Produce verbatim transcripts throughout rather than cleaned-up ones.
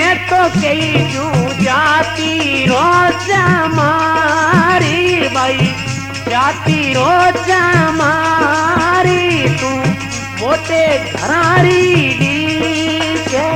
मैं तो कही जू जाती रोज मारी भाई जाती रोज मारी तू मोटे घरारी दी के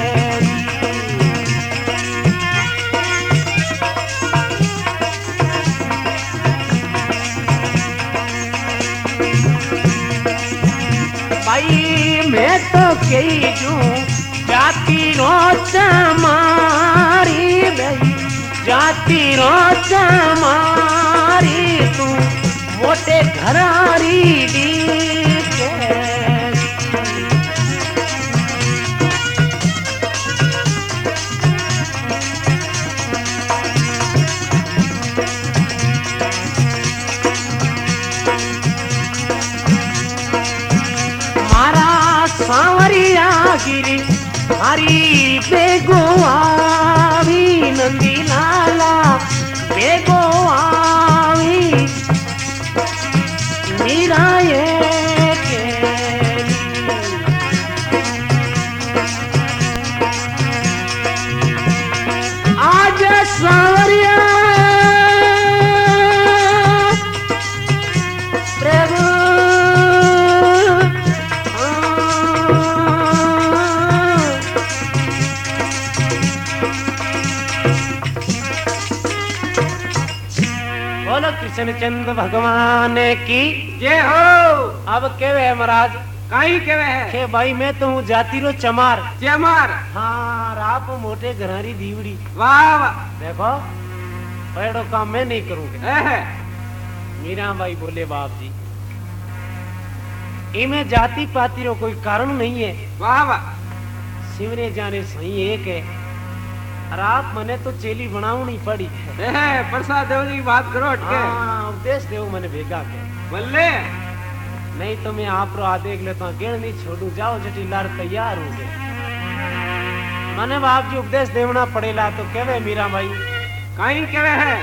भाई मैं तो कही जू जाती रोज मारी भाई जाती रोज मारी तू मोटे घरारी दी के मारा सांवरिया गिरी हरी बेगो आवी नंदी लाला बेगो आवी मीरा ये केली आज सांवरिया प्रभु बोलो कृष्णचंद्र भगवान की जय हो। अब केवे महाराज कहीं केवे है के भाई मैं तो हूँ जाती रो चमार चमार। हाँ राप मोटे घरारी दीवड़ी वाह वाह। देखो पैड़ो काम मैं नहीं करूंगा। है मीरा भाई बोले बाप जी इमे जाति पाती रो कोई कारण नहीं है। वाह वाह। सिमरे जाने सही एक है और आप मने तो चेली बनावनी पड़ी है। है प्रसाद देव जी बात करो हटके। हाँ उपदेश देव मने भेगा के बल्ले नहीं तो मैं आप रो आ देख लेता हूँ गेड़ नहीं छोड़ू जाओ जटी लार तैयार हो गए मने बाप जी उपदेश देवना पड़ेला तो केवे मीरा भाई कहीं केवे है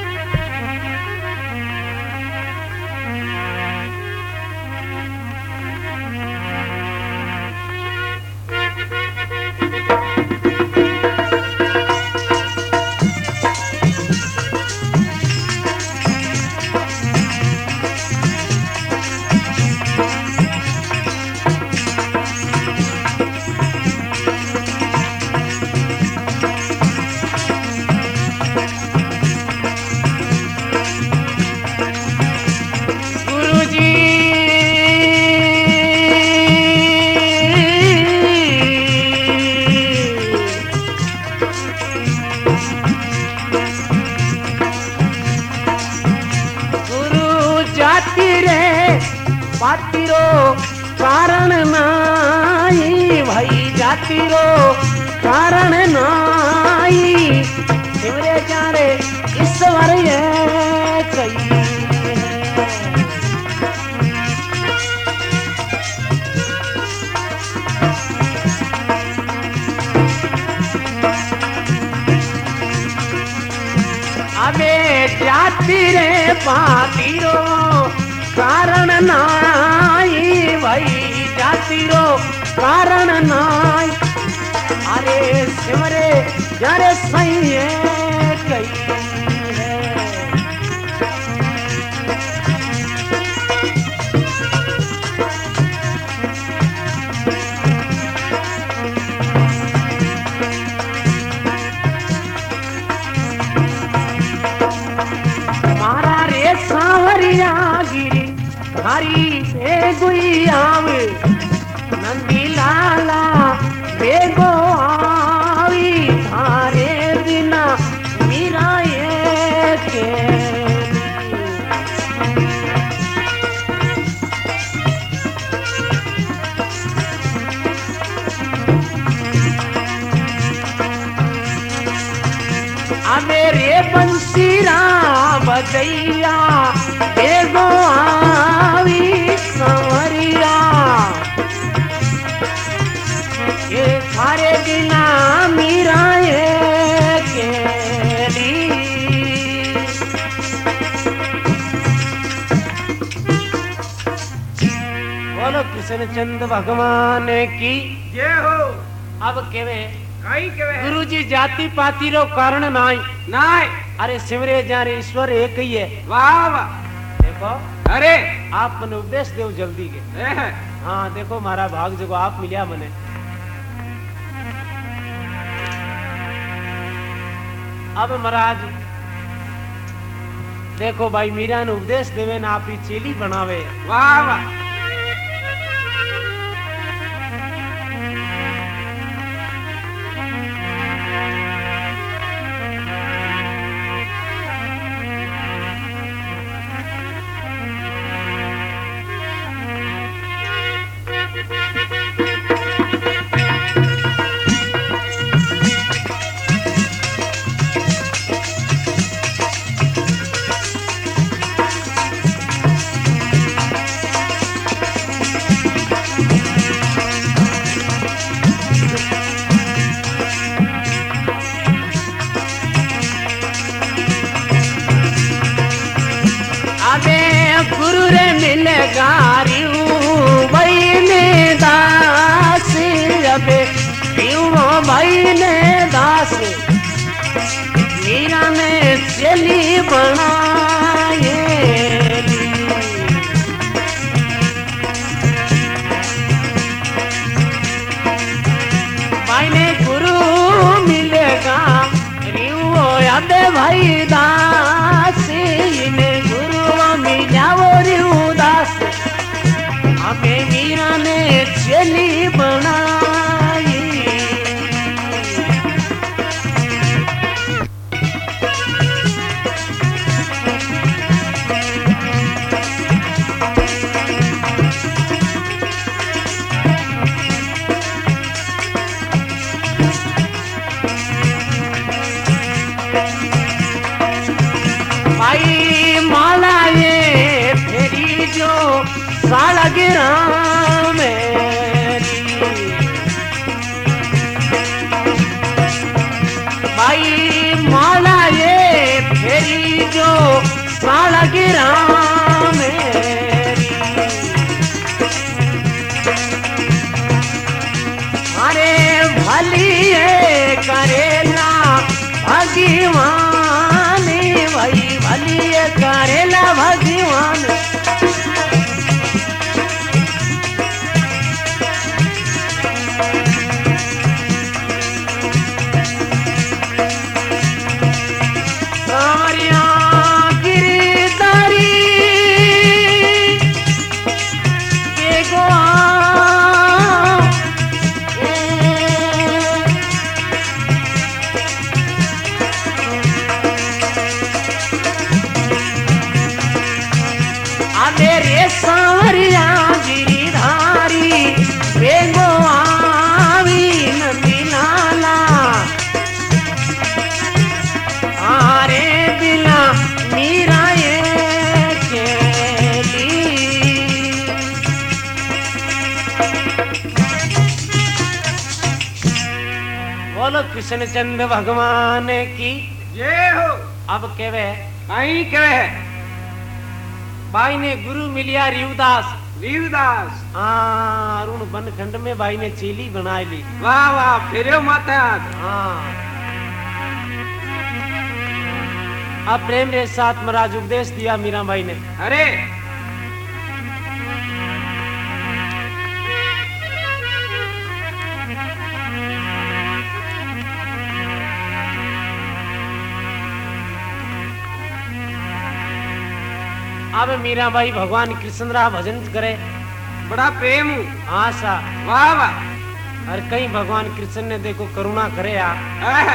कारण नाई भाई जाती रो कारण नाई सिमरे जाने ईश्वर ये कही अबे जाती रे पाती रो कारण नाई भाई जाती रो कारण नाई अरे सिमरे जारे सही है कही मारा रे सांवरिया गिरी हरी बेगुई आवे नंदी लाला बेगो आवी थारे बिना मीरा ये के अबे रे बंसीरा बजैया बेगो आवी संवरिया ये थारे बिना मीरा ये केली बोलो कृष्णचंद्र भगवान की जय हो। अब केवे कई कहे गुरु जी जाति पाति रो कारण नाई नाय अरे सिमरे जारे ईश्वर एक ही है। वाह वाह देखो अरे आप मने उपदेश देव जल्दी के। ए, हाँ देखो मारा भाग जो आप मिलिया मने। अब महाराज देखो भाई मीरा ने उपदेश देवे ना आपकी चेली बनावे। वाह वाह गुरु रे मिलेगा भाई ने दास अबे भाई ने दास मीरा ने चली बनाए भाई ने गुरु मिलेगा रियो अबे भाई दास ने उदास हमें मीरा ने चली बनाई। भाई माला ये फेरी जो सालगिरा मेरी भाई माला ये फेरी जो सालगिरा मेरी अरे भली ये करेला भगवान भाई भली ये करेला भगवान मेरे सांवरिया गिरिधारी बेगो आवी नदी नाला आरे बिना मीरा ये केली बोलो कृष्ण चंद्र भगवान की ये हो अब केवे कई कहे भाई ने गुरु मिलिया रिवदास रीवदास हाँ अरुण बनखंड में भाई ने चेली बना ली। वाह वाह फिर माता हाँ अब प्रेम के साथ महाराज उपदेश दिया मीरा भाई ने। अरे अब मीरा भाई भगवान कृष्ण रा भजन करे बड़ा प्रेम आशा वाह वाह और कहीं भगवान कृष्ण ने देखो करुणा करे आ